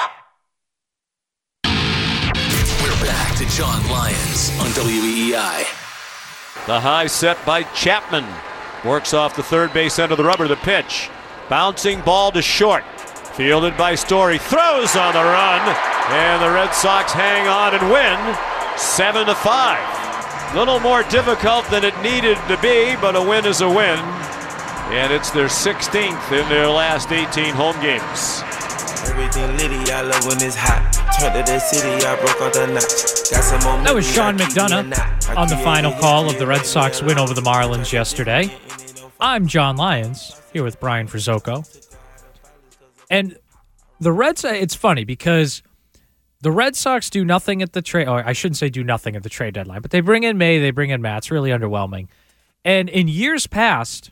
We're back to John Lyons on W E E I. The high set by Chapman. Works off the third base end of the rubber. The pitch. Bouncing ball to short. Fielded by Story. Throws on the run. And the Red Sox hang on and win seven to five. Little more difficult than it needed to be, but a win is a win. And it's their sixteenth in their last eighteen home games. Everything litty, I love when it's hot. Turn to the city, I broke out the notch. Got some more. That was Sean McDonough on the final call of the Red Sox win over the Marlins yesterday. I'm John Lyons, here with Brian Frizzoco. And the Red Sox, it's funny because the Red Sox do nothing at the trade, or I shouldn't say do nothing at the trade deadline, but they bring in May, they bring in Matt. It's really underwhelming. And in years past,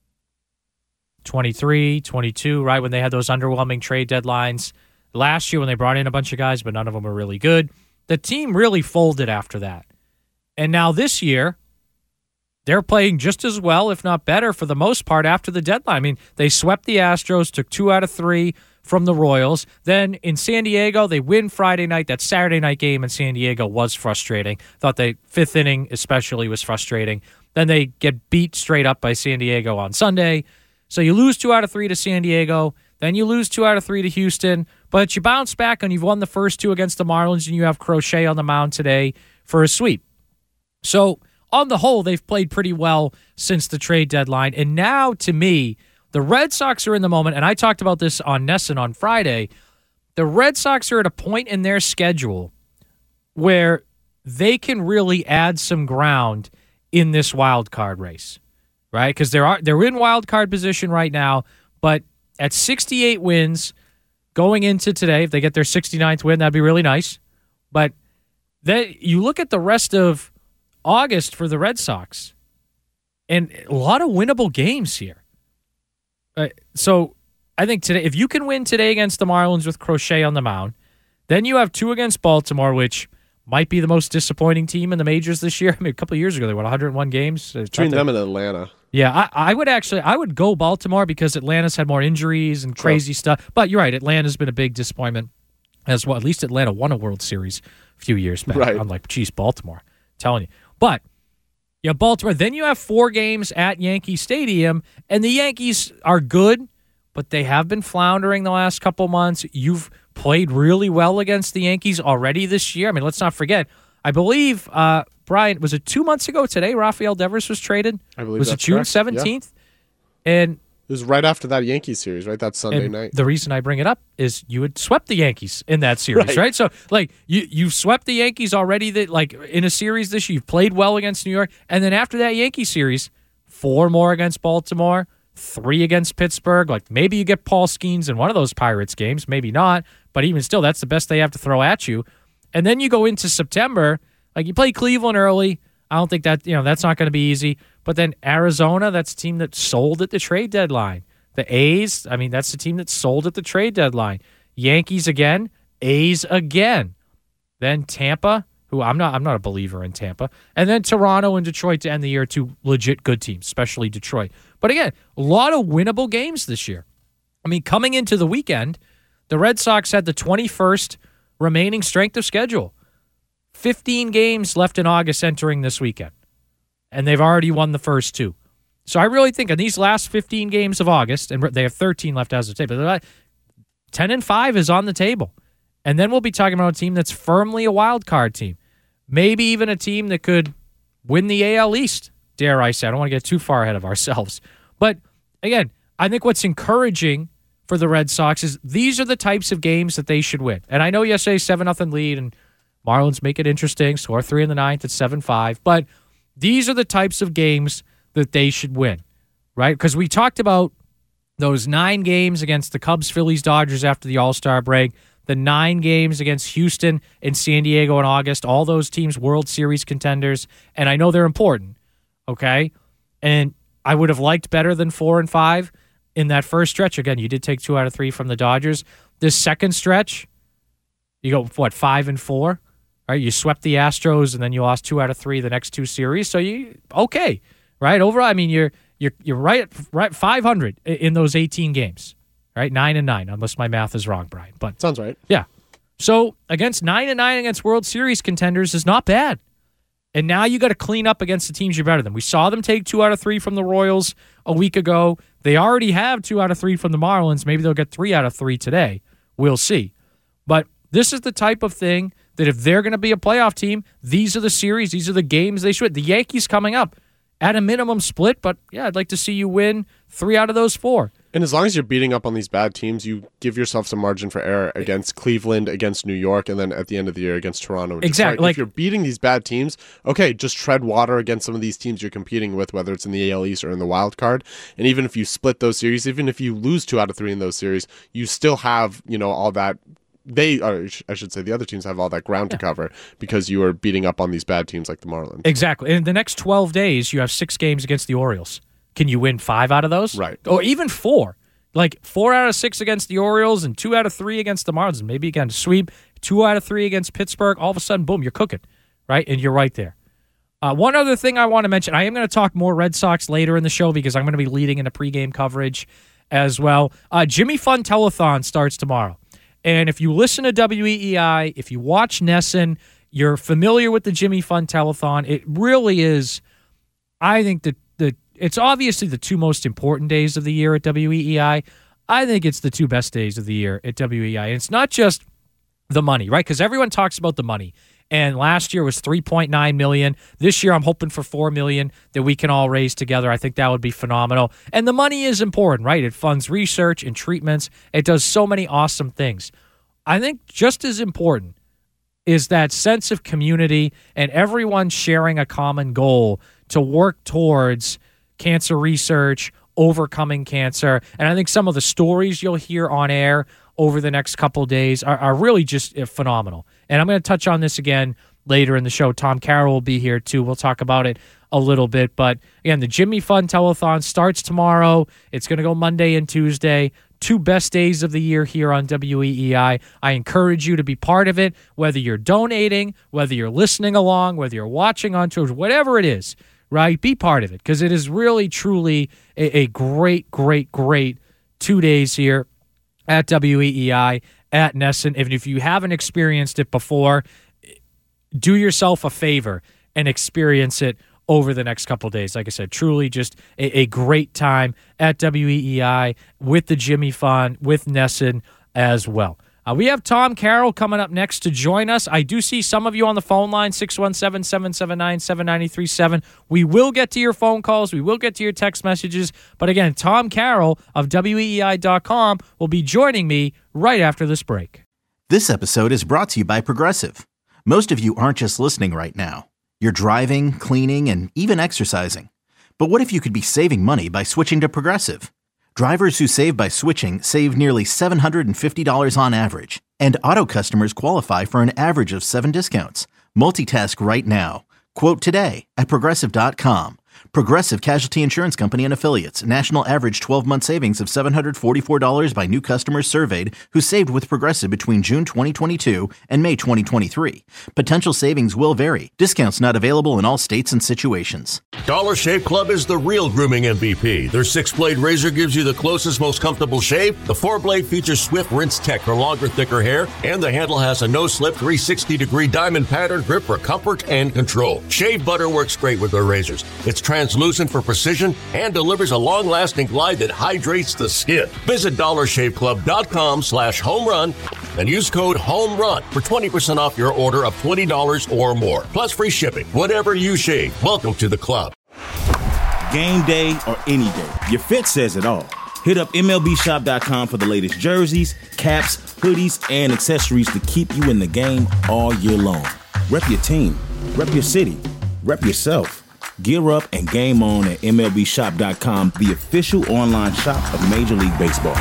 twenty-three, twenty-two, right, when they had those underwhelming trade deadlines. Last year when they brought in a bunch of guys, but none of them were really good, the team really folded after that. And now this year, they're playing just as well, if not better, for the most part after the deadline. I mean, they swept the Astros, took two out of three from the Royals. Then in San Diego, they win Friday night. That Saturday night game in San Diego was frustrating. Thought the fifth inning especially was frustrating. Then they get beat straight up by San Diego on Sunday. So you lose two out of three to San Diego, then you lose two out of three to Houston, but you bounce back and you've won the first two against the Marlins, and you have Crochet on the mound today for a sweep. So on the whole, they've played pretty well since the trade deadline, and now, to me, the Red Sox are in the moment, and I talked about this on Nesson on Friday, the Red Sox are at a point in their schedule where they can really add some ground in this wild card race. Right, because they're they're in wild card position right now, but at sixty-eight wins going into today, if they get their sixty-ninth win, that'd be really nice. But then you look at the rest of August for the Red Sox, and a lot of winnable games here. Uh, so I think today, if you can win today against the Marlins with Crochet on the mound, then you have two against Baltimore, which might be the most disappointing team in the majors this year. I mean, a couple of years ago, they won one hundred one games. Between them and Atlanta. Yeah, I, I would actually, I would go Baltimore because Atlanta's had more injuries and crazy sure. stuff. But you're right, Atlanta's been a big disappointment as well. At least Atlanta won a World Series a few years back. Right. I'm like, geez, Baltimore. I'm telling you. But, yeah, Baltimore. Then you have four games at Yankee Stadium, and the Yankees are good, but they have been floundering the last couple months. You've played really well against the Yankees already this year. I mean, let's not forget, I believe, uh, Brian, was it two months ago today Rafael Devers was traded? I believe Was that's it June correct. seventeenth? Yeah. And it was right after that Yankees series, right? That Sunday and night. The reason I bring it up is you had swept the Yankees in that series, right? right? So, like, you, you've swept the Yankees already that, like, in a series this year. You've played well against New York. And then after that Yankee series, four more against Baltimore, three against Pittsburgh. Like, maybe you get Paul Skeens in one of those Pirates games, maybe not. But even still, that's the best they have to throw at you. And then you go into September, like, you play Cleveland early. I don't think that, you know, that's not going to be easy. But then Arizona, that's a team that sold at the trade deadline. The A's, I mean, that's the team that sold at the trade deadline. Yankees again, A's again. Then Tampa, who I'm not I'm not a believer in Tampa. And then Toronto and Detroit to end the year, two legit good teams, especially Detroit. But again, a lot of winnable games this year. I mean, coming into the weekend, the Red Sox had the twenty-first remaining strength of schedule. fifteen games left in August entering this weekend, and they've already won the first two. So I really think in these last fifteen games of August, and they have thirteen left as of today, but ten and five is on the table. And then we'll be talking about a team that's firmly a wild card team. Maybe even a team that could win the A L East, dare I say. I don't want to get too far ahead of ourselves. But again, I think what's encouraging for the Red Sox is these are the types of games that they should win. And I know yesterday seven nothing lead, and Marlins make it interesting, score three in the ninth at seven five. But these are the types of games that they should win, right? Because we talked about those nine games against the Cubs, Phillies, Dodgers after the All-Star break, the nine games against Houston and San Diego in August, all those teams World Series contenders, and I know they're important, okay? And I would have liked better than four and five in that first stretch. Again, you did take two out of three from the Dodgers. This second stretch, you go, what, five and four? Right? You swept the Astros, and then you lost two out of three the next two series. So you okay, right? Overall, I mean, you're you're you're right at right five hundred in those eighteen games, right? Nine and nine, unless my math is wrong, Brian. But sounds right. Yeah. So against nine and nine against World Series contenders is not bad. And now you got to clean up against the teams you're better than. We saw them take two out of three from the Royals a week ago. They already have two out of three from the Marlins. Maybe they'll get three out of three today. We'll see. But this is the type of thing that if they're going to be a playoff team, these are the series, these are the games they should. The Yankees coming up at a minimum split, but yeah, I'd like to see you win three out of those four. And as long as you're beating up on these bad teams, you give yourself some margin for error against Cleveland, against New York, and then at the end of the year against Toronto. And exactly. Detroit. Like, if you're beating these bad teams, okay, just tread water against some of these teams you're competing with, whether it's in the A L East or in the wild card. And even if you split those series, even if you lose two out of three in those series, you still have, you know, all that. They, or I should say, the other teams have all that ground yeah. to cover because you are beating up on these bad teams like the Marlins. Exactly. In the next twelve days, you have six games against the Orioles. Can you win five out of those? Right. Or even four. Like four out of six against the Orioles and two out of three against the Marlins. Maybe again, sweep, two out of three against Pittsburgh. All of a sudden, boom, you're cooking, right? And you're right there. Uh, one other thing I want to mention, I am going to talk more Red Sox later in the show because I'm going to be leading into pregame coverage as well. Uh, Jimmy Fund Telethon starts tomorrow. And if you listen to W E E I, if you watch Nesson, you're familiar with the Jimmy Fund Telethon. It really is, I think, the, the it's obviously the two most important days of the year at W E E I. I think it's the two best days of the year at W E E I. And it's not just the money, right? Because everyone talks about the money. And last year was three point nine million dollars. This year I'm hoping for four million dollars that we can all raise together. I think that would be phenomenal. And the money is important, right? It funds research and treatments. It does so many awesome things. I think just as important is that sense of community and everyone sharing a common goal to work towards cancer research, overcoming cancer. And I think some of the stories you'll hear on air over the next couple of days are, are really just phenomenal. And I'm going to touch on this again later in the show. Tom Carroll will be here too. We'll talk about it a little bit. But again, the Jimmy Fund Telethon starts tomorrow. It's going to go Monday and Tuesday. Two best days of the year here on W E E I. I encourage you to be part of it, whether you're donating, whether you're listening along, whether you're watching on Twitch, whatever it is, right? Be part of it because it is really, truly a, a great, great, great two days here at W E E I, at Nesson. And if you haven't experienced it before, do yourself a favor and experience it over the next couple of days. Like I said, truly just a, a great time at W E E I with the Jimmy Fund, with Nesson as well. Uh, we have Tom Carroll coming up next to join us. I do see some of you on the phone line, six one seven, seven seven nine, seven nine three seven. We will get to your phone calls. We will get to your text messages. But again, Tom Carroll of W E E I dot com will be joining me right after this break. This episode is brought to you by Progressive. Most of you aren't just listening right now. You're driving, cleaning, and even exercising. But what if you could be saving money by switching to Progressive? Drivers who save by switching save nearly seven hundred fifty dollars on average. And auto customers qualify for an average of seven discounts. Multitask right now. Quote today at Progressive dot com. Progressive Casualty Insurance Company and Affiliates. National average twelve-month savings of seven hundred forty-four dollars by new customers surveyed who saved with Progressive between June twenty twenty-two and May twenty twenty-three. Potential savings will vary. Discounts not available in all states and situations. Dollar Shave Club is the real grooming M V P. Their six-blade razor gives you the closest, most comfortable shave. The four-blade features swift rinse tech for longer, thicker hair. And the handle has a no-slip three hundred sixty degree diamond pattern grip for comfort and control. Shave butter works great with their razors. It's translucent for precision and delivers a long-lasting glide that hydrates the skin. Visit dollar shave club dot com slash home run and use code HOMERUN for twenty percent off your order of twenty dollars or more. Plus free shipping. Whatever you shave, welcome to the club. Game day or any day, your fit says it all. Hit up M L B shop dot com for the latest jerseys, caps, hoodies, and accessories to keep you in the game all year long. Rep your team, rep your city, rep yourself. Gear up and game on at M L B shop dot com, the official online shop of Major League Baseball.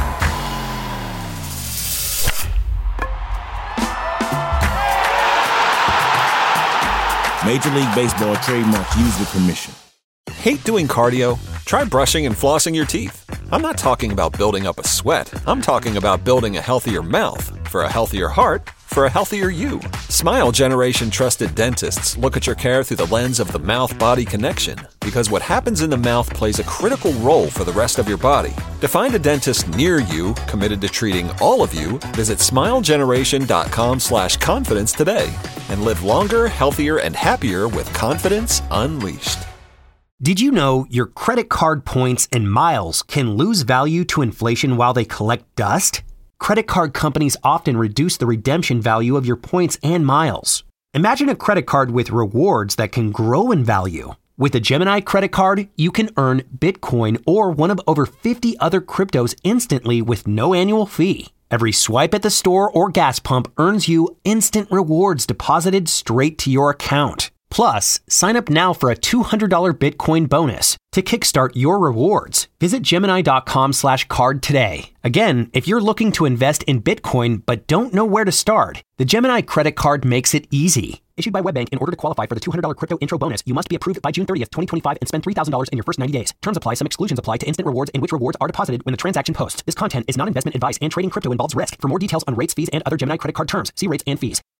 Major League Baseball trademarks used with permission. Hate doing cardio? Try brushing and flossing your teeth. I'm not talking about building up a sweat. I'm talking about building a healthier mouth for a healthier heart for a healthier you. Smile Generation trusted dentists look at your care through the lens of the mouth-body connection, because what happens in the mouth plays a critical role for the rest of your body. To find a dentist near you committed to treating all of you, visit smilegeneration.com slash confidence today and live longer, healthier, and happier with confidence unleashed. Did you know your credit card points and miles can lose value to inflation while they collect dust? Credit card companies often reduce the redemption value of your points and miles. Imagine a credit card with rewards that can grow in value. With a Gemini credit card, you can earn Bitcoin or one of over fifty other cryptos instantly with no annual fee. Every swipe at the store or gas pump earns you instant rewards deposited straight to your account. Plus, sign up now for a two hundred dollars Bitcoin bonus. To kickstart your rewards, visit Gemini.com slash card today. Again, if you're looking to invest in Bitcoin but don't know where to start, the Gemini credit card makes it easy. Issued by WebBank, in order to qualify for the two hundred dollars crypto intro bonus, you must be approved by June thirtieth, twenty twenty-five and spend three thousand dollars in your first ninety days. Terms apply. Some exclusions apply to instant rewards in which rewards are deposited when the transaction posts. This content is not investment advice and trading crypto involves risk. For more details on rates, fees, and other Gemini credit card terms, see rates and fees.